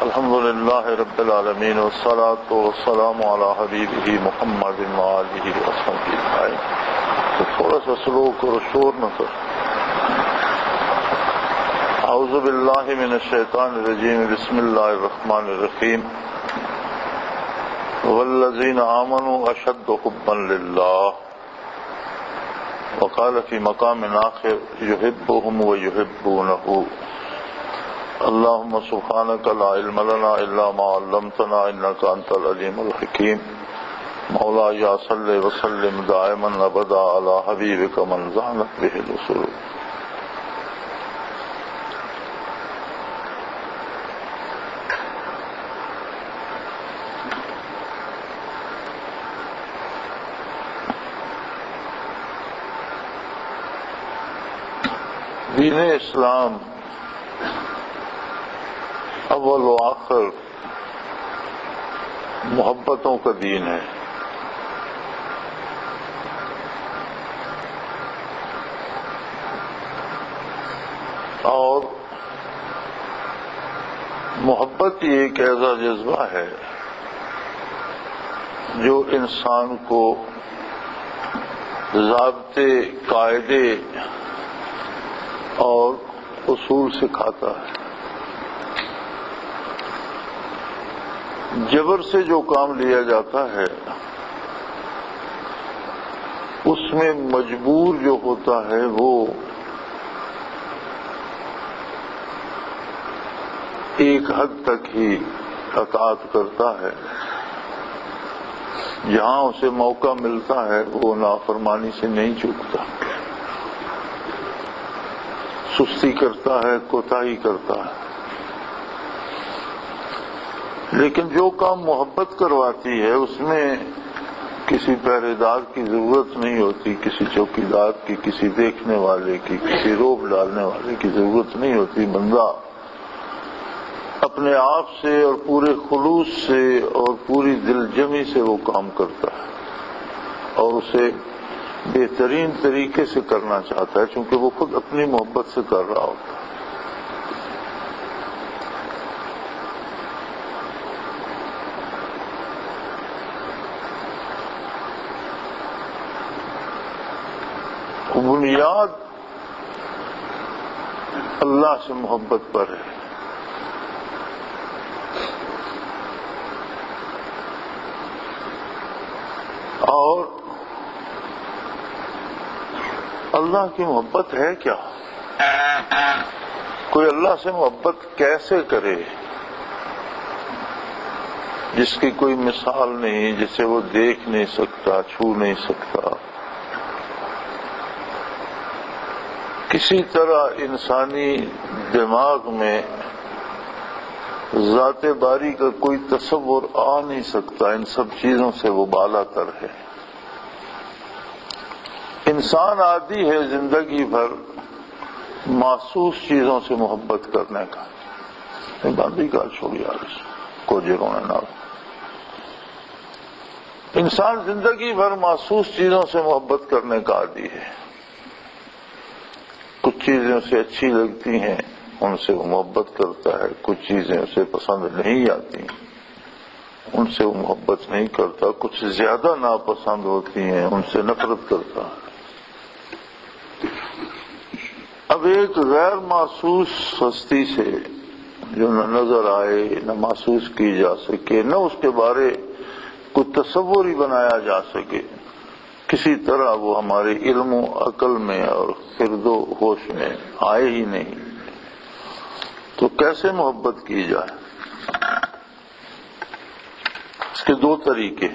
الحمد للہ رب العالمین والصلاة والسلام علی حبیبہ محمد وآلہ وصحبہ اجمعین. تو تھوڑا سا سلو کرو، شور نہ کرو. اعوذ باللہ من الشیطان الرجیم، بسم اللہ الرحمن الرحیم. والذین آمنوا اشد حبا للہ. وقال فی مقام آخر یحبهم ویحبونہ. اللهم سبحانك لا علم لنا الا ما علمتنا انك انت العليم الحكيم. مولاي صل وسلم دائما ابدا على حبيبك من زانت به الرسل. دین اسلام اول و آخر محبتوں کا دین ہے. اور محبت یہ ایک ایسا جذبہ ہے جو انسان کو ضابطے، قاعدے اور اصول سکھاتا ہے. جبر سے جو کام لیا جاتا ہے اس میں مجبور جو ہوتا ہے وہ ایک حد تک ہی اطاعت کرتا ہے. جہاں اسے موقع ملتا ہے وہ نافرمانی سے نہیں چوکتا، سستی کرتا ہے، کوتاہی کرتا ہے. لیکن جو کام محبت کرواتی ہے اس میں کسی پہرے دار کی ضرورت نہیں ہوتی، کسی چوکیدار کی، کسی دیکھنے والے کی، کسی روب ڈالنے والے کی ضرورت نہیں ہوتی. بندہ اپنے آپ سے اور پورے خلوص سے اور پوری دل جمی سے وہ کام کرتا ہے اور اسے بہترین طریقے سے کرنا چاہتا ہے، چونکہ وہ خود اپنی محبت سے کر رہا ہوتا ہے. بنیاد اللہ سے محبت پر ہے. اور اللہ کی محبت ہے کیا؟ کوئی اللہ سے محبت کیسے کرے جس کی کوئی مثال نہیں، جسے وہ دیکھ نہیں سکتا، چھو نہیں سکتا. کسی طرح انسانی دماغ میں ذات باری کا کوئی تصور آ نہیں سکتا. ان سب چیزوں سے وہ بالا تر ہے. انسان عادی ہے زندگی بھر محسوس چیزوں سے محبت کرنے کا. باندھی کا چھوڑی یار کو جرونے نہ. انسان زندگی بھر محسوس چیزوں سے محبت کرنے کا عادی ہے. کچھ چیزیں اسے اچھی لگتی ہیں، ان سے وہ محبت کرتا ہے. کچھ چیزیں اسے پسند نہیں آتی، ان سے وہ محبت نہیں کرتا. کچھ زیادہ ناپسند ہوتی ہیں، ان سے نفرت کرتا ہے. اب ایک غیر محسوس ہستی سے جو نہ نظر آئے، نہ محسوس کی جا سکے، نہ اس کے بارے کوئی تصور ہی بنایا جا سکے، کسی طرح وہ ہمارے علم و عقل میں اور خرد و ہوش میں آئے ہی نہیں، تو کیسے محبت کی جائے؟ اس کے دو طریقے.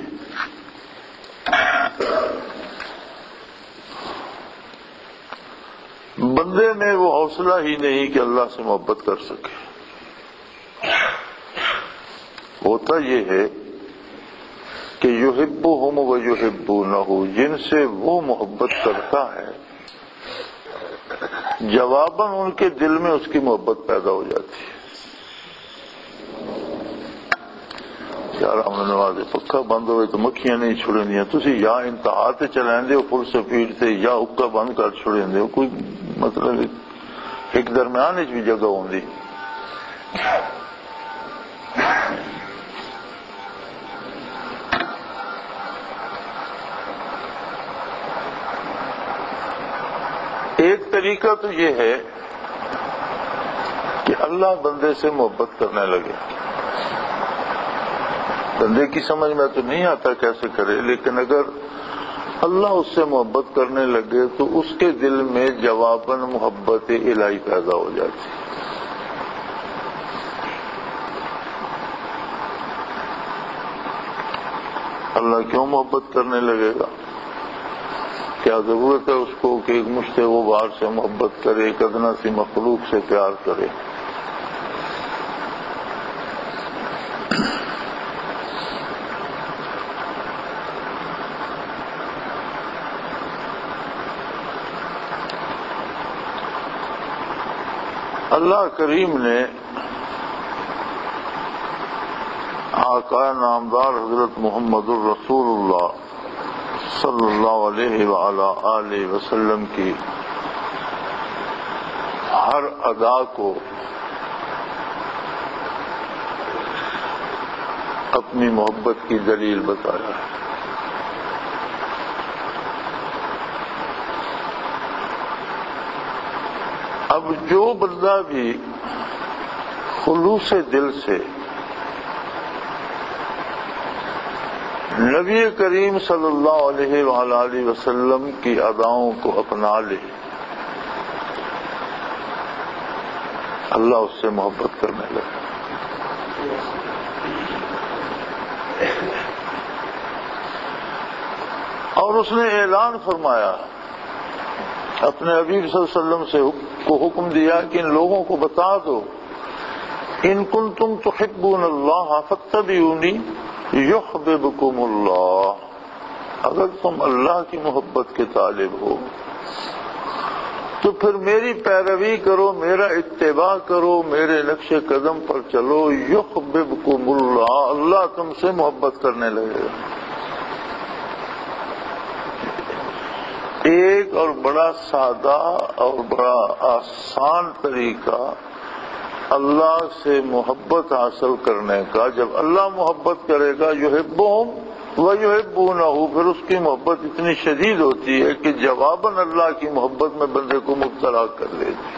بندے میں وہ حوصلہ ہی نہیں کہ اللہ سے محبت کر سکے. ہوتا یہ ہے کہ یحبہم ویحبونہ، جن سے وہ محبت کرتا ہے جواباً ان کے دل میں اس کی محبت پیدا ہو جاتی ہے. یار ہم نواز پکا بند ہوئے تو مکھیاں نہیں چھڑیں دیا، تسی یا انتہا تے چلائیں دے فل سپیڈ تے یا حکا بند کر چھڑیں دے. کوئی مطلب ایک درمیان بھی جگہ ہوندی. طریقہ تو یہ ہے کہ اللہ بندے سے محبت کرنے لگے. بندے کی سمجھ میں تو نہیں آتا کیسے کرے، لیکن اگر اللہ اس سے محبت کرنے لگے تو اس کے دل میں جواباً محبت الہی پیدا ہو جاتی. اللہ کیوں محبت کرنے لگے گا؟ کیا ضرورت ہے اس کو کہ ایک مشت غبار سے محبت کرے، ایک ادنا سی مخلوق سے پیار کرے؟ اللہ کریم نے آقا نامدار حضرت محمد الرسول اللہ صلی اللہ علیہ وآلہ آلہ وسلم کی ہر ادا کو اپنی محبت کی دلیل بتایا ہے. اب جو بندہ بھی خلوص دل سے نبی کریم صلی اللہ علیہ وآلہ وسلم کی اداؤں کو اپنا لے، اللہ اس سے محبت کرنے لگے. اور اس نے اعلان فرمایا، اپنے حبیب صلی اللہ علیہ وسلم سے کو حکم دیا کہ ان لوگوں کو بتا دو، ان کنتم تحبون اللہ فاتبعونی یحببکم اللہ، اگر تم اللہ کی محبت کے طالب ہو تو پھر میری پیروی کرو، میرا اتباع کرو، میرے نقش قدم پر چلو، یحببکم اللہ، اللہ تم سے محبت کرنے لگے گا. ایک اور بڑا سادہ اور بڑا آسان طریقہ اللہ سے محبت حاصل کرنے کا. جب اللہ محبت کرے گا یحبہم ویحبونہ، پھر اس کی محبت اتنی شدید ہوتی ہے کہ جواباً اللہ کی محبت میں بندے کو مبتلا کر دیتی.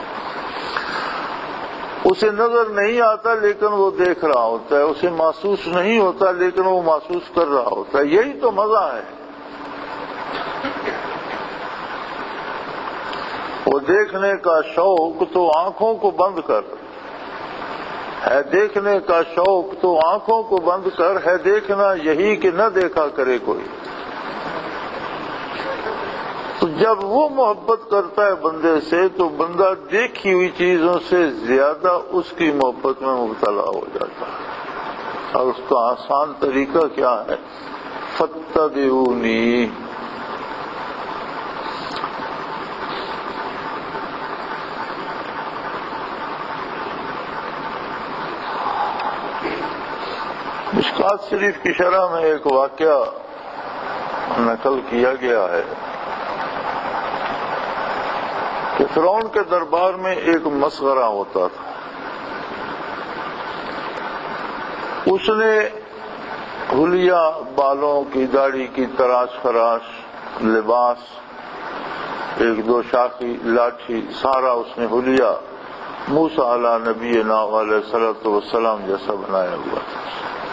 اسے نظر نہیں آتا لیکن وہ دیکھ رہا ہوتا ہے، اسے محسوس نہیں ہوتا لیکن وہ محسوس کر رہا ہوتا ہے. یہی تو مزہ ہے. وہ دیکھنے کا شوق تو آنکھوں کو بند کر ہے، دیکھنے کا شوق تو آنکھوں کو بند کر ہے، دیکھنا یہی کہ نہ دیکھا کرے کوئی. تو جب وہ محبت کرتا ہے بندے سے تو بندہ دیکھی ہوئی چیزوں سے زیادہ اس کی محبت میں مبتلا ہو جاتا ہے. اور اس کا آسان طریقہ کیا ہے؟ فاتبعونی. مشکوٰۃ شریف کی شرح میں ایک واقعہ نقل کیا گیا ہے کہ فرعون کے دربار میں ایک مسخرہ ہوتا تھا. اس نے حلیہ، بالوں کی، داڑھی کی تراش خراش، لباس، ایک دو شاخی لاٹھی، سارا اس نے حلیہ موسیٰ علیہ نبینا علیہ الصلوۃ والسلام جیسا بنایا ہوا تھا.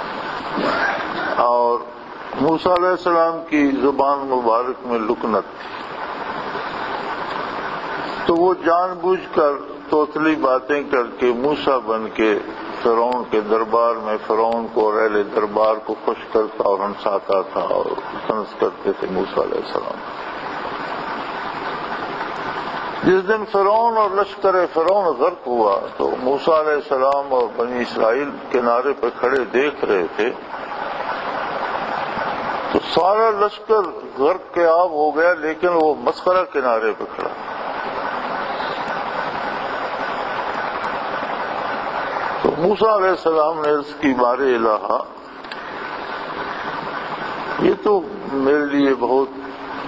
اور موسیٰ علیہ السلام کی زبان مبارک میں لکنت تھی، تو وہ جان بوجھ کر توتلی باتیں کر کے موسیٰ بن کے فرعون کے دربار میں فرعون کو اور اہل دربار کو خوش کرتا اور ہنساتا تھا اور طنز کرتے تھے موسیٰ علیہ السلام. جس دن فرعون اور لشکر فرعون غرق ہوا تو موسیٰ علیہ السلام اور بنی اسرائیل کنارے پہ کھڑے دیکھ رہے تھے، تو سارا لشکر غرق کے آب ہو گیا لیکن وہ مسخرہ کنارے پہ کھڑا. تو موسیٰ علیہ السلام نے عرض کی، بار الہ، یہ تو میرے لیے بہت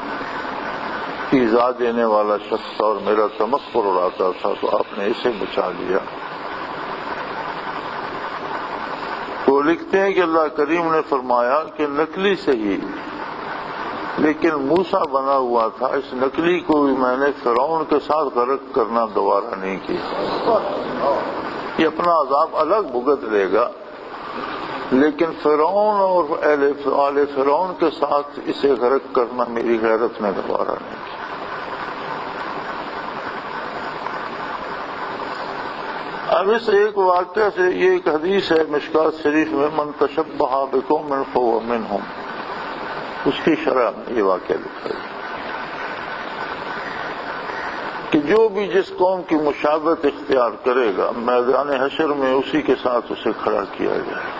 ایذا دینے والا شخص تھا اور میرا تمسخر اڑاتا تھا، تو آپ نے اسے بچا لیا. تو لکھتے ہیں کہ اللہ کریم نے فرمایا کہ نکلی سے ہی لیکن موسیٰ بنا ہوا تھا، اس نکلی کو بھی میں نے فرعون کے ساتھ غرق کرنا دوبارہ نہیں کیا۔ یہ اپنا عذاب الگ بھگت لے گا، لیکن فرعون اور آل فرعون کے ساتھ اسے غرق کرنا میری غیرت نے دوبارہ نہیں کیا۔ اب اس ایک واقعہ سے یہ ایک حدیث ہے مشکوٰۃ شریف میں، من تشبہ بقوم فہو منہم، اس کی شرح میں یہ واقعہ لکھا ہے کہ جو بھی جس قوم کی مشابہت اختیار کرے گا میدان حشر میں اسی کے ساتھ اسے کھڑا کیا جائے۔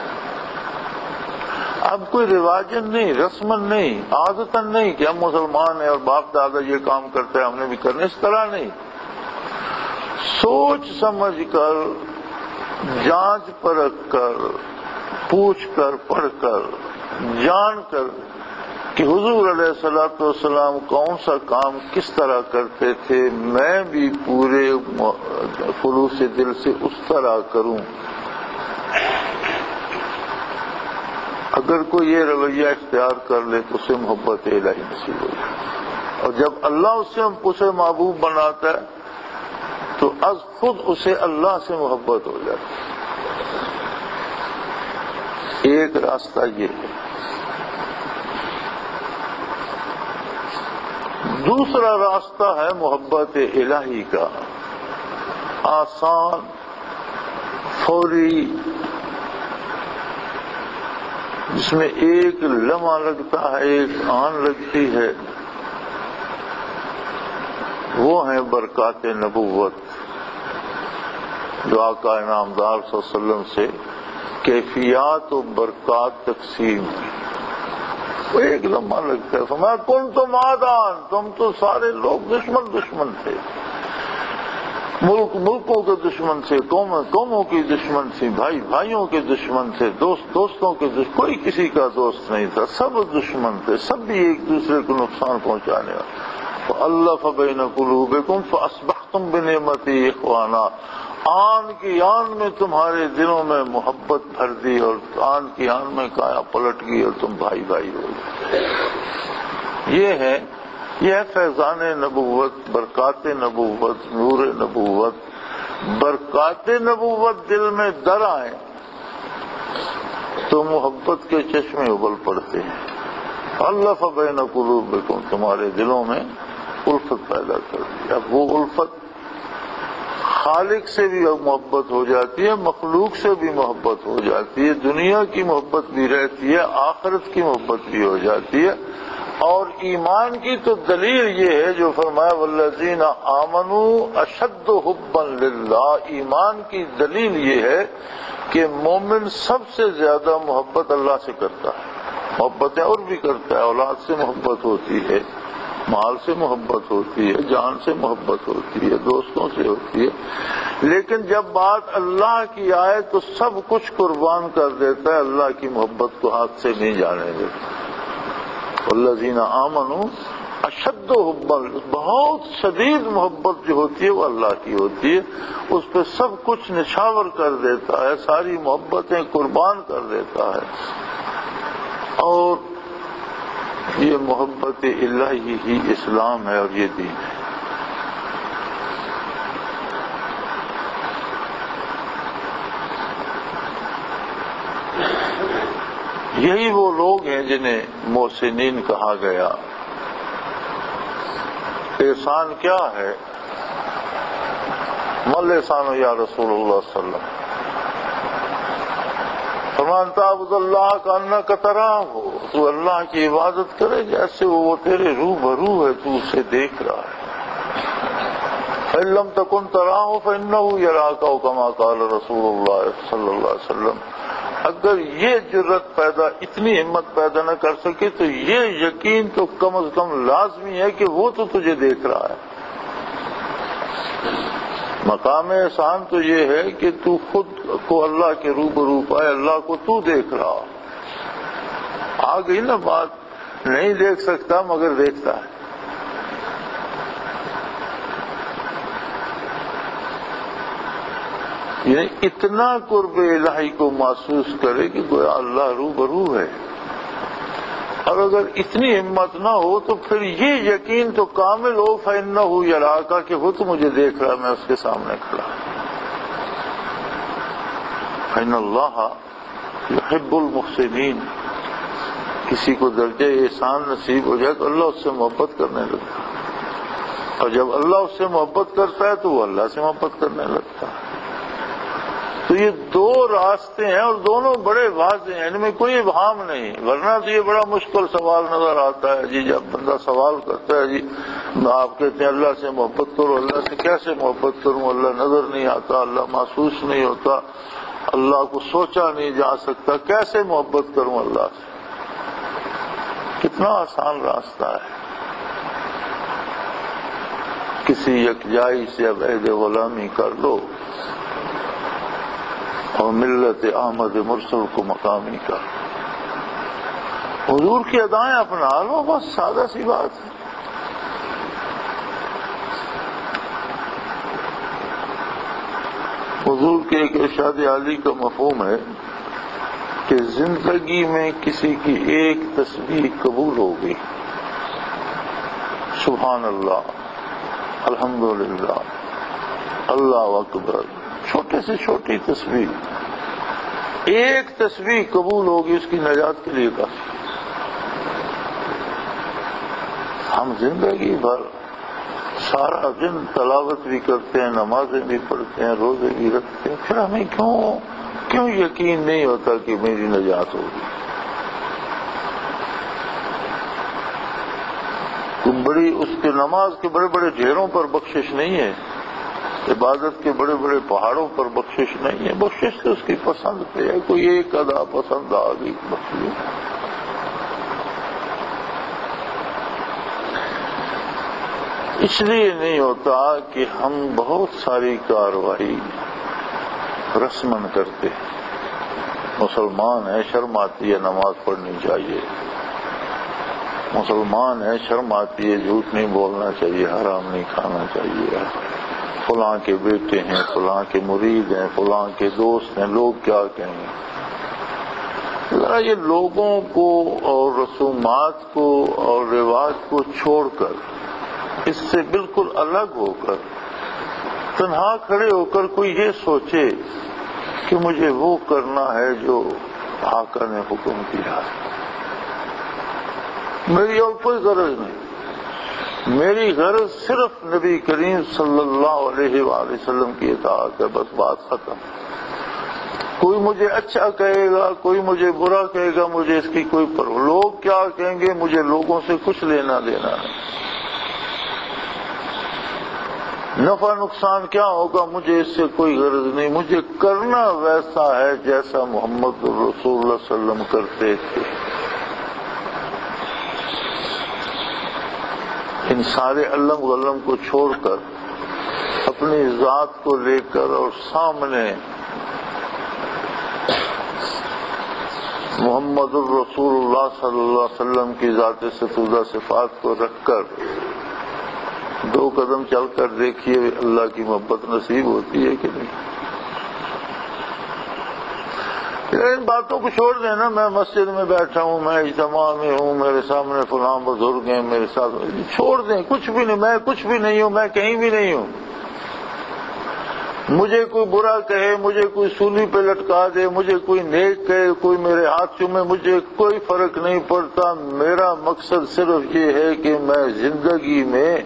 اب کوئی رواجن نہیں، رسمن نہیں، عادتن نہیں کہ ہم مسلمان ہیں اور باپ دادا یہ کام کرتے ہیں ہم نے بھی کرنا، اس طرح نہیں، سوچ سمجھ کر، جانچ پرکھ کر، پوچھ کر، پڑھ کر، جان کر کہ حضور علیہ الصلوۃ والسلام کون سا کام کس طرح کرتے تھے، میں بھی پورے خلوص دل سے اس طرح کروں۔ اگر کوئی یہ رویہ اختیار کر لے تو اسے محبت الہی نصیب ہو جائے، اور جب اللہ اسے محبوب بناتا ہے تو از خود اسے اللہ سے محبت ہو جاتی ہے۔ ایک راستہ یہ ہے۔ دوسرا راستہ ہے محبت الہی کا، آسان، فوری، جس میں ایک لمحہ لگتا ہے، ایک آن لگتی ہے، وہ ہیں برکات نبوت جو آقا انعامدار صلی اللہ علیہ وسلم سے کیفیات و برکات تقسیم کی۔ وہ ایک لمحہ لگتا ہے، فرمایا کنتم عادان، تم تو سارے لوگ دشمن تھے، ملکوں کے دشمن تھے، قوموں کی دشمن تھی، بھائیوں کے دشمن تھے، دوستوں کے دشمن، کوئی کسی کا دوست نہیں تھا، سب دشمن تھے، سب بھی ایک دوسرے کو نقصان پہنچانے والے۔ فَأَلَّفَ بَيْنَ قُلُوبِكُمْ فَأَصْبَحْتُمْ بِنِعْمَتِهِ إِخْوَانًا، آن کی آن میں تمہارے دلوں میں محبت بھر دی اور آن کی آن میں کایا پلٹ گئی اور تم بھائی ہو گئے۔ یہ ہے فیضان نبوت، برکات نبوت، نور نبوت۔ برکات نبوت دل میں در آئے تو محبت کے چشمے ابل پڑتے ہیں۔ الف بین قلوبکم، تمہارے دلوں میں الفت پیدا کر دی۔ اب وہ الفت خالق سے بھی محبت ہو جاتی ہے، مخلوق سے بھی محبت ہو جاتی ہے، دنیا کی محبت بھی رہتی ہے، آخرت کی محبت بھی ہو جاتی ہے۔ اور ایمان کی تو دلیل یہ ہے جو فرمایا والذین آمنوا اشد حبا للہ، ایمان کی دلیل یہ ہے کہ مومن سب سے زیادہ محبت اللہ سے کرتا ہے، محبتیں اور بھی کرتا ہے، اولاد سے محبت ہوتی ہے، مال سے محبت ہوتی ہے، جان سے محبت ہوتی ہے، دوستوں سے ہوتی ہے، لیکن جب بات اللہ کی آئے تو سب کچھ قربان کر دیتا ہے، اللہ کی محبت کو ہاتھ سے نہیں جانے دیتا۔ والذین آمنوا اشد حبا، بہت شدید محبت جو ہوتی ہے وہ اللہ کی ہوتی ہے، اس پہ سب کچھ نچھاور کر دیتا ہے، ساری محبتیں قربان کر دیتا ہے۔ اور یہ محبت الہی ہی اسلام ہے اور یہ دین ہے۔ یہی وہ لوگ ہیں جنہیں محسنین کہا گیا۔ احسان کیا ہے؟ مل احسان یا رسول اللہ صلی اللہ علیہ وسلم، فمن تعبد اللہ کانک تراہ، تو اللہ کی عبادت کرے جیسے وہ تیرے روبرو ہے، تو اسے دیکھ رہا ہے۔ فإن لم تکن تراہ فإنہ یراک، کما قال رسول اللہ صلی اللہ علیہ وسلم۔ اگر یہ جرت پیدا، اتنی ہمت پیدا نہ کر سکے تو یہ یقین تو کم از کم لازمی ہے کہ وہ تو تجھے دیکھ رہا ہے۔ مقام احسان تو یہ ہے کہ تو خود کو اللہ کے روبرو پائے، اللہ کو تو دیکھ رہا۔ آ گئی نا بات، نہیں دیکھ سکتا مگر دیکھتا ہے۔ یعنی اتنا قرب الہی کو محسوس کرے کہ گویا اللہ روبرو ہے، اور اگر اتنی ہمت نہ ہو تو پھر یہ یقین تو کامل ہو فَإِنَّهُ يَرَاكَ کہ وہ تو مجھے دیکھ رہا ہے، میں اس کے سامنے کھڑا ہوں۔ فَإِنَّ اللَّهَ يُحِبُّ الْمُحْسِنِينَ، کسی کو درجہ احسان نصیب ہو جائے تو اللہ اس سے محبت کرنے لگتا ہے، اور جب اللہ اس سے محبت کرتا ہے تو وہ اللہ سے محبت کرنے لگتا ہے۔ تو یہ دو راستے ہیں اور دونوں بڑے واضح ہیں، ان میں کوئی ابہام نہیں، ورنہ تو یہ بڑا مشکل سوال نظر آتا ہے جی۔ جب بندہ سوال کرتا ہے جی آپ کہتے ہیں اللہ سے محبت کرو، اللہ سے کیسے محبت کروں، اللہ نظر نہیں آتا، اللہ محسوس نہیں ہوتا، اللہ کو سوچا نہیں جا سکتا، کیسے محبت کروں اللہ سے؟ کتنا آسان راستہ ہے، کسی یکجائی سے اب عہد غلامی کر لو اور ملت احمد مرسل کو مقامی کر، حضور کی ادائیں اپنا لو، بس سادہ سی بات ہے۔ حضور کے ایک ارشاد عالی کا مفہوم ہے کہ زندگی میں کسی کی ایک تسبیح قبول ہو گئی، سبحان اللہ، الحمدللہ، اللہ اکبر، چھوٹے سے چھوٹی تسبیح، ایک تسبیح قبول ہوگی، اس کی نجات کے لیے کافی۔ ہم زندگی بھر سارا دن تلاوت بھی کرتے ہیں، نمازیں بھی پڑھتے ہیں، روزے بھی رکھتے ہیں، پھر ہمیں کیوں یقین نہیں ہوتا کہ میری نجات ہوگی؟ بڑی اس کے نماز کے بڑے بڑے ڈھیروں پر بخشش نہیں ہے، عبادت کے بڑے بڑے پہاڑوں پر بخشش نہیں ہے، بخشش تو اس کی پسند پہ ہے، کوئی ایک ادا پسند آ گئی بخشش۔ اس لیے نہیں ہوتا کہ ہم بہت ساری کارروائی رسمن کرتے ہیں، مسلمان ہے شرم آتی ہے نماز پڑھنی چاہیے، مسلمان ہے شرم آتی ہے جھوٹ نہیں بولنا چاہیے، حرام نہیں کھانا چاہیے، فلاں کے بیٹے ہیں، فلاں کے مرید ہیں، فلاں کے دوست ہیں، لوگ کیا کہیں گے۔ ذرا یہ لوگوں کو اور رسومات کو اور رواج کو چھوڑ کر، اس سے بالکل الگ ہو کر، تنہا کھڑے ہو کر کوئی یہ سوچے کہ مجھے وہ کرنا ہے جو آقا نے حکم کیا ہے، میری اور کوئی غرض نہیں، میری غرض صرف نبی کریم صلی اللہ علیہ وآلہ وسلم کی اطاعت ہے، بس بات ختم۔ کوئی مجھے اچھا کہے گا، کوئی مجھے برا کہے گا، مجھے اس کی کوئی پرواہ، لوگ کیا کہیں گے، مجھے لوگوں سے کچھ لینا دینا نہیں، نفع نقصان کیا ہوگا مجھے اس سے کوئی غرض نہیں، مجھے کرنا ویسا ہے جیسا محمد رسول اللہ صلی اللہ علیہ وسلم کرتے تھے۔ ان سارے علم غلم کو چھوڑ کر اپنی ذات کو لے کر اور سامنے محمد الرسول اللہ صلی اللہ علیہ وسلم کی ذات ستودہ صفات کو رکھ کر دو قدم چل کر دیکھیے اللہ کی محبت نصیب ہوتی ہے کہ نہیں۔ ان باتوں کو چھوڑ دینا، میں مسجد میں بیٹھا ہوں، میں اجتماع میں ہوں، میرے سامنے فلاں بزرگ ہیں، میرے ساتھ، چھوڑ دیں، کچھ بھی نہیں، میں کچھ بھی نہیں ہوں، میں کہیں بھی نہیں ہوں، مجھے کوئی برا کہے، مجھے کوئی سولی پہ لٹکا دے، مجھے کوئی نیک کہے، کوئی میرے ہاتھ چومے، مجھے کوئی فرق نہیں پڑتا، میرا مقصد صرف یہ ہے کہ میں زندگی میں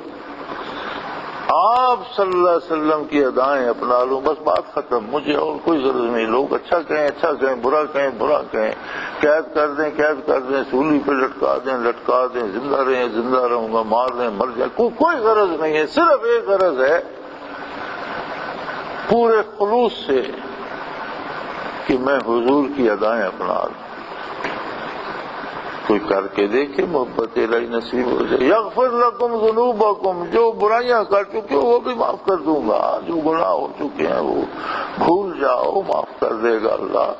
آپ صلی اللہ علیہ وسلم کی ادائیں اپنا لوں، بس بات ختم، مجھے اور کوئی ضرورت نہیں، لوگ اچھا کہیں اچھا کہیں، برا کہیں برا کہیں، قید کر دیں، سولی پہ لٹکا دیں، زندہ رہیں زندہ رہوں گا، مار دیں مر جائے، کوئی غرض نہیں ہے، صرف ایک غرض ہے پورے خلوص سے کہ میں حضور کی ادائیں اپنا لوں۔ کوئی کر کے دیکھے، محبت الہی نصیب ہو جائے۔ یغفر لکم ذنوبکم، جو برائیاں کر چکے ہو وہ بھی معاف کر دوں گا، جو گناہ ہو چکے ہیں وہ بھول جاؤ، معاف کر دے گا اللہ۔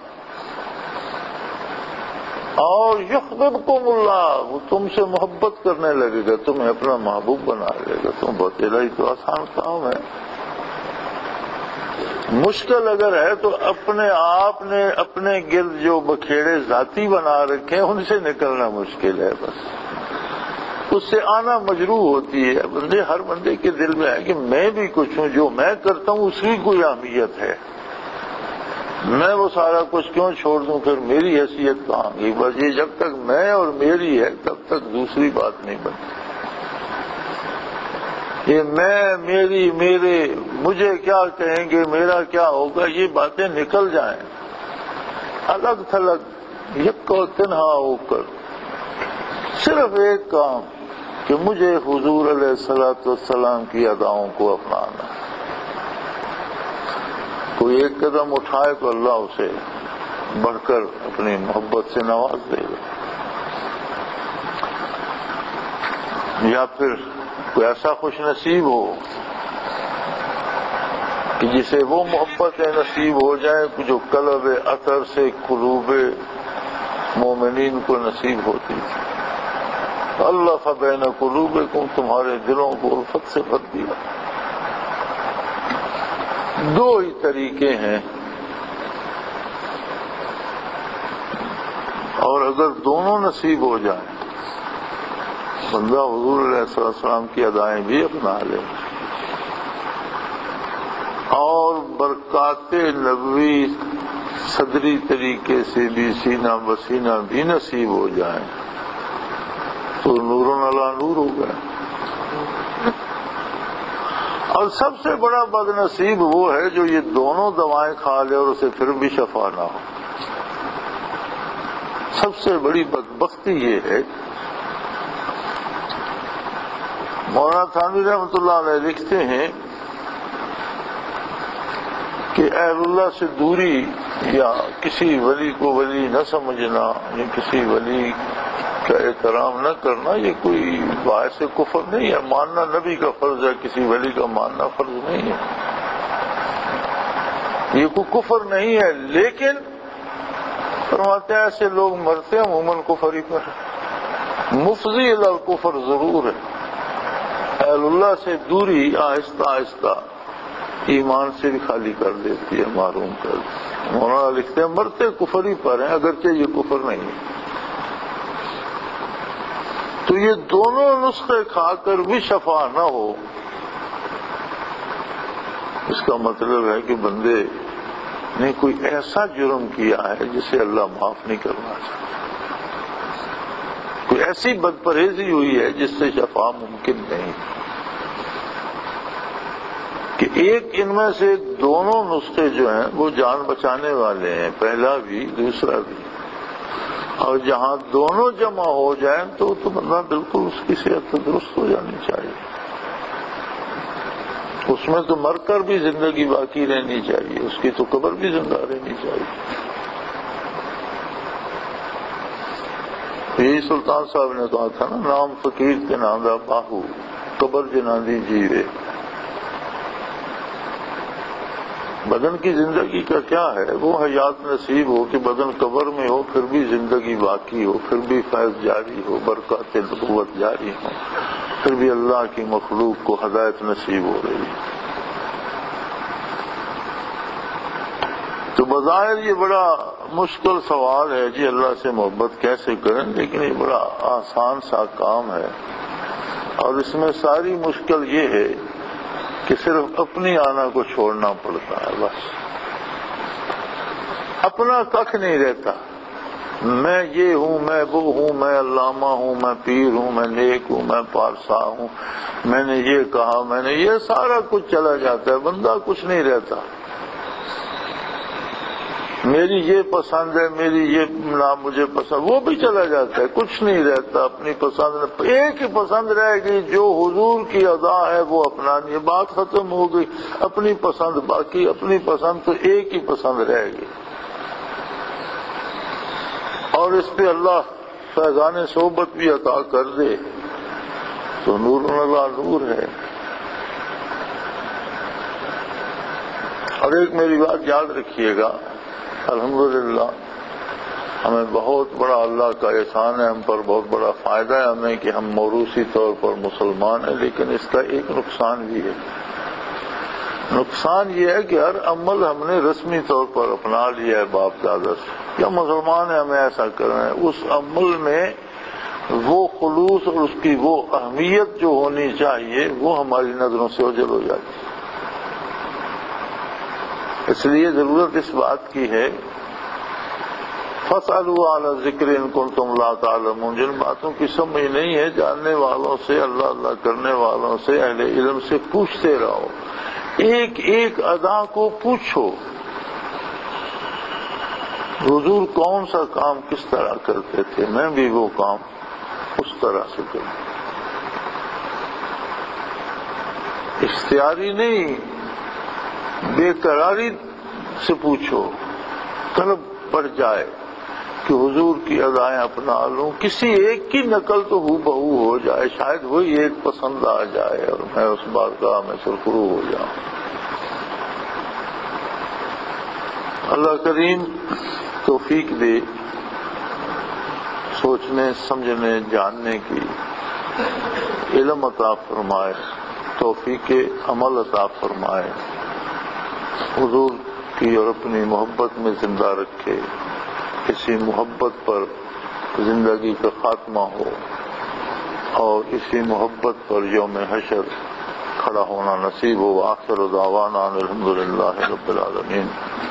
اور یحببکم اللہ، وہ تم سے محبت کرنے لگے گا، تمہیں اپنا محبوب بنا لے گا۔ محبت الہی تو آسان کام ہے، مشکل اگر ہے تو اپنے آپ نے اپنے گرد جو بکھیڑے ذاتی بنا رکھے ہیں ان سے نکلنا مشکل ہے، بس اس سے آنا مجروح ہوتی ہے۔ ہر بندے کے دل میں ہے کہ میں بھی کچھ ہوں، جو میں کرتا ہوں اس کی کوئی اہمیت ہے، میں وہ سارا کچھ کیوں چھوڑ دوں، پھر میری حیثیت کہاں گئی؟ بس یہ جب تک میں اور میری ہے تب تک دوسری بات نہیں بنتی۔ یہ میں، میری، میرے، مجھے کیا کہیں گے، میرا کیا ہوگا، یہ باتیں نکل جائیں، الگ تھلگ یکو تنہا ہو کر صرف ایک کام کہ مجھے حضور علیہ الصلوۃ والسلام کی اداؤں کو اپنانا۔ کوئی ایک قدم اٹھائے تو اللہ اسے بڑھ کر اپنی محبت سے نواز دے گا، یا پھر کوئی ایسا خوش نصیب ہو کہ جسے وہ محبتیں نصیب ہو جائیں جو قلب اثر سے قلوب مومنین کو نصیب ہوتی تھی۔ اللہ بین قلوبکم، تمہارے دلوں کو الفت سے بھر دیا۔ دو ہی طریقے ہیں، اور اگر دونوں نصیب ہو جائیں بندہ حضور علیہ السلام کی ادائیں بھی اپنا لے اور برکات نبوی صدری طریقے سے بھی سینہ بسینہ بھی نصیب ہو جائیں تو نور علی نور ہو گیا۔ اور سب سے بڑا بد نصیب وہ ہے جو یہ دونوں دوائیں کھا لے اور اسے پھر بھی شفا نہ ہو۔ سب سے بڑی بدبختی یہ ہے۔ مولانا تھانوی رحمۃ اللہ علیہ لکھتے ہیں کہ اہل اللہ سے دوری یا کسی ولی کو ولی نہ سمجھنا یا کسی ولی کا احترام نہ کرنا یہ کوئی باعث کفر نہیں ہے۔ ماننا نبی کا فرض ہے، کسی ولی کا ماننا فرض نہیں ہے، یہ کوئی کفر نہیں ہے۔ لیکن فرماتے ہیں ایسے لوگ مرتے ہیں عموماً کفر ہی پر، مفضی الی الکفر ضرور ہے۔ اہل اللہ سے دوری آہستہ آہستہ ایمان سے بھی خالی کر دیتی ہے، معروم کر دیتی ہے۔ مولانا لکھتے ہیں مرتے کفر ہی پر ہیں اگرچہ یہ کفر نہیں ہے۔ تو یہ دونوں نسخے کھا کر بھی شفا نہ ہو، اس کا مطلب ہے کہ بندے نے کوئی ایسا جرم کیا ہے جسے اللہ معاف نہیں کرنا چاہتا، کوئی ایسی بد پرہیزی ہوئی ہے جس سے شفا ممکن نہیں، کہ ایک ان میں سے دونوں نسخے جو ہیں وہ جان بچانے والے ہیں، پہلا بھی دوسرا بھی، اور جہاں دونوں جمع ہو جائیں تو بندہ بالکل اس کی صحت درست ہو جانی چاہیے، اس میں تو مر کر بھی زندگی باقی رہنی چاہیے، اس کی تو قبر بھی زندہ رہنی چاہیے۔ یہی سلطان صاحب نے کہا تھا نا، نام فقیر کے نادا باہو قبر جنادی جیوے۔ بدن کی زندگی کا کیا ہے؟ وہ حیات نصیب ہو کہ بدن قبر میں ہو پھر بھی زندگی باقی ہو، پھر بھی فیض جاری ہو، برکات نبوت جاری ہو، پھر بھی اللہ کی مخلوق کو ہدایت نصیب ہو رہی ہے۔ تو بظاہر یہ بڑا مشکل سوال ہے جی اللہ سے محبت کیسے کریں، لیکن یہ بڑا آسان سا کام ہے، اور اس میں ساری مشکل یہ ہے کہ صرف اپنی آنا کو چھوڑنا پڑتا ہے، بس اپنا کخ نہیں رہتا۔ میں یہ ہوں، میں وہ ہوں، میں علامہ ہوں، میں پیر ہوں، میں نیک ہوں، میں پارسا ہوں، میں نے یہ کہا، میں نے یہ سارا کچھ چلا جاتا ہے، بندہ کچھ نہیں رہتا۔ میری یہ پسند ہے، میری یہ نام مجھے پسند، وہ بھی چلا جاتا ہے، کچھ نہیں رہتا اپنی پسند۔ ایک ہی پسند رہے گی جو حضور کی ادا ہے وہ اپنانی ہے، بات ختم ہو گئی۔ اپنی پسند باقی، اپنی پسند تو ایک ہی پسند رہے گی، اور اس پہ اللہ فیضان صحبت بھی عطا کر دے تو نور علی نور ہے۔ اور ایک میری بات یاد رکھیے گا، الحمدللہ ہمیں بہت بڑا اللہ کا احسان ہے ہم پر، بہت بڑا فائدہ ہے ہمیں کہ ہم موروثی طور پر مسلمان ہیں، لیکن اس کا ایک نقصان بھی ہے۔ نقصان یہ ہے کہ ہر عمل ہم نے رسمی طور پر اپنا لیا ہے باپ دادا سے، یا مسلمان ہیں ہمیں ایسا کرنا ہے، اس عمل میں وہ خلوص اور اس کی وہ اہمیت جو ہونی چاہیے وہ ہماری نظروں سے اوجھل ہو جاتی ہے۔ اس لیے ضرورت اس بات کی ہے فَاسْأَلُوا أَهْلَ الذِّكْرِ إِن كُنتُمْ لَا تَعْلَمُونَ، جن باتوں کی سمجھ نہیں ہے جاننے والوں سے، اللہ اللہ کرنے والوں سے، اہل علم سے پوچھتے رہو، ایک ایک ادا کو پوچھو، حضور کون سا کام کس طرح کرتے تھے، میں بھی وہ کام اس طرح سے کروں، اختیاری نہیں، بے قراری سے پوچھو، طلب پڑ جائے کہ حضور کی ادائیں اپنا لوں، کسی ایک کی نقل تو ہو بہو ہو جائے، شاید وہی ایک پسند آ جائے اور میں اس بارگاہ میں سرخرو ہو جاؤں۔ اللہ کریم توفیق دے سوچنے سمجھنے جاننے کی، علم عطا فرمائے، توفیق عمل عطا فرمائے، حضور کی اور اپنی محبت میں زندہ رکھے، اسی محبت پر زندگی کا خاتمہ ہو اور اسی محبت پر یوم حشر کھڑا ہونا نصیب ہو۔ آخر دعوانا الحمدللہ رب العالمین۔